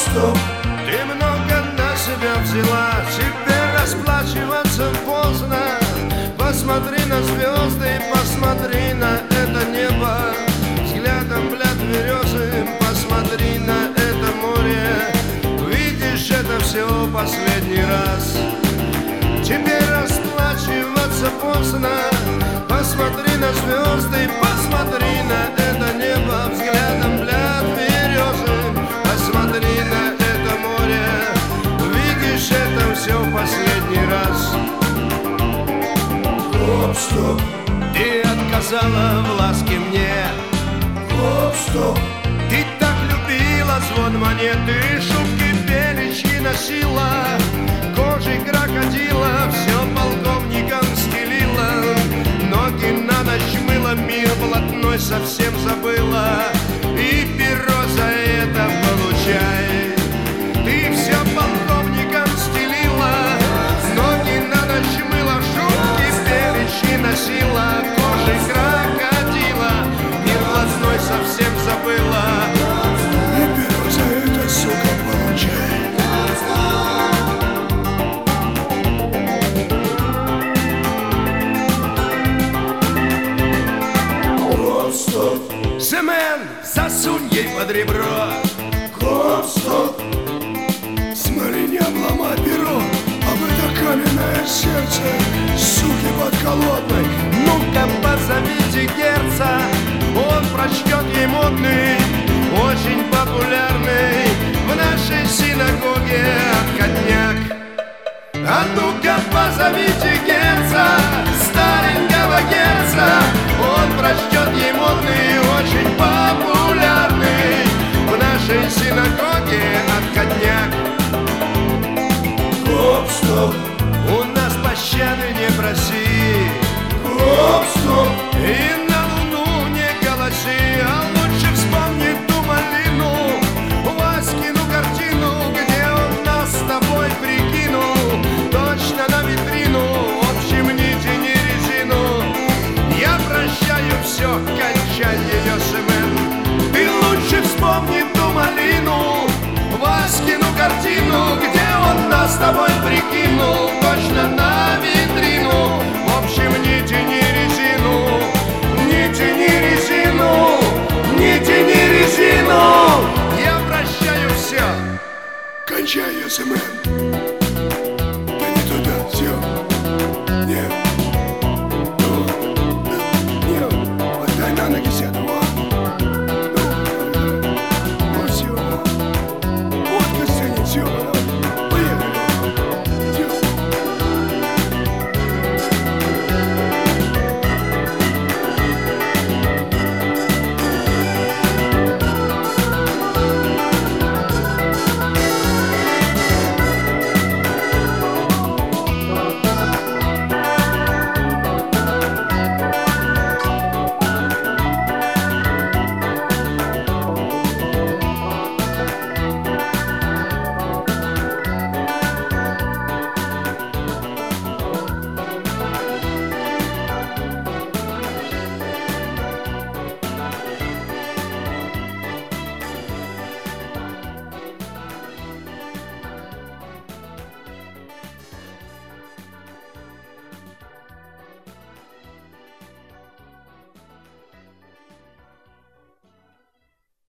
Гоп-стоп. Ты много на себя взяла, теперь расплачиваться поздно. Посмотри на звезды, посмотри на это небо. Взглядом бляд березы, посмотри на это море. Видишь, это все последний раз. Теперь расплачиваться поздно. Посмотри на звезды, посмотри на это небо. Взглядом бляд березы, посмотри на это море. Видишь, это все последний раз. Гоп-стоп. Ты отказала в ласке мне. Гоп-стоп. Ты так любила звон монеты, шутки беличьи носила, кожей крокодила все полковникам стелила. Ноги на ночь мыла, мир блатной совсем забыла, и перо за это получай. Ты все полковникам стелила, ноги на ночь мыла, шутки беличьи носила, кожей крокодила, мир блатной совсем забыла, и перо за это, сука, получай. Семен, засунь ей под ребро. Гоп-стоп. Смотри, не обломай перо, об это каменное сердце, суки подколодной. Ну-ка позовите Герца, он прочтет ей модный, очень популярный в нашей синагоге отходняк. А ну-ка позовите Герца, старенького Герца, он прочтет ей модный, очень популярный в нашей синагоге отходняк. Гоп-стоп. У нас пощады не проси. Гоп-стоп. И на луну не голоси, а лучше вспомни ту малину, Васькину картину, где он нас с тобой прикинул, точно на витрину, в общем, не тяни резину. Я прощаю все, кончай ее, Семен. Ты лучше вспомни ту малину, Васькину картину, где он нас с тобой прикинул, точно на витрину. В общем, не тяни резину, не тяни резину, не тяни резину. Я прощаю все, кончай ее, Семен.